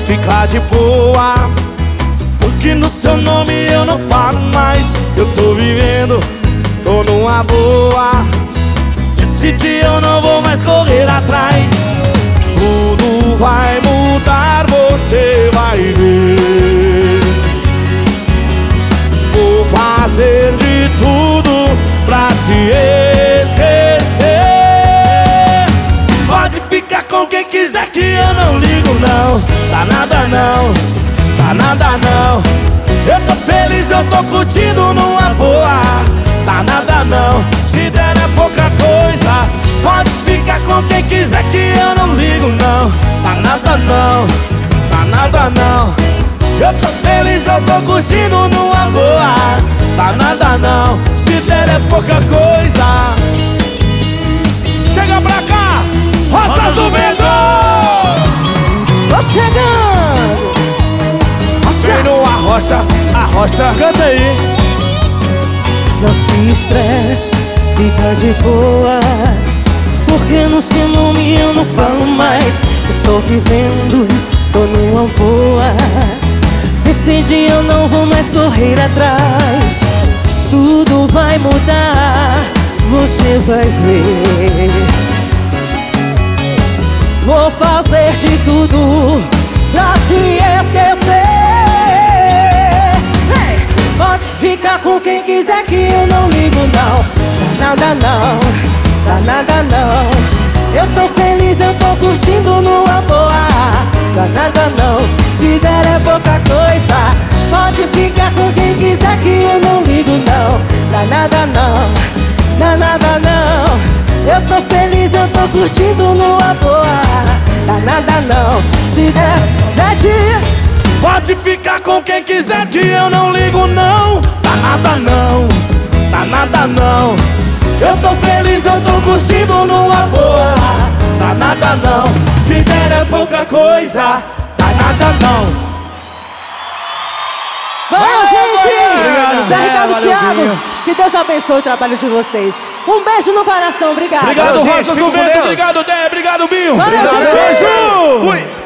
ficar de boa, porque no seu nome eu não falo mais. Eu tô vivendo, tô numa boa. Esse dia eu não vou mais correr atrás. Tudo vai mudar, você vai ver. Vou fazer de tudo pra te esquecer. Pode ficar com quem quiser que eu não ligo não. Tá nada não, tá nada não. Eu tô feliz, eu tô curtindo numa boa. Tá nada não, se der é pouca coisa. Pode ficar com quem quiser que eu não ligo não. Tá nada não, tá nada não. Eu tô feliz, eu tô curtindo numa boa. Tá nada não, se der é pouca coisa. Chega pra cá, Roças do Vento! Tô chegando! Vem no Arrocha, canta aí. Não se estresse, fica de boa, porque no seu nome eu não falo mais. Eu tô vivendo, tô numa boa. Esse dia eu não vou mais correr atrás. Tudo vai mudar, você vai ver. Vou fazer de tudo pra te esquecer. Hey! Pode ficar com quem quiser que eu não ligo não. Tá nada não, tá nada não. Eu tô feliz, eu tô curtindo numa boa. Tá nada não, se der é pouca coisa. Pode ficar com quem quiser que eu não ligo não. Tá nada não, tá nada não. Eu tô feliz, eu tô curtindo numa boa. Tá nada não, se der já é dia. Pode ficar com quem quiser que eu não ligo não. Tá nada não, tá nada não. Eu tô feliz, eu tô curtindo numa boa. Tá nada não, se der é pouca coisa. Tá nada não. Vamos, gente! Obrigado, Zé Ricardo e valeu, Thiago, Binho. que Deus abençoe o trabalho de vocês. Um beijo no coração, obrigado. Obrigado, Valeu, gente, Roças fica do com Vento. Deus. Obrigado, Dé. Obrigado, Binho. Valeu, Obrigado, gente. Beijo. Fui.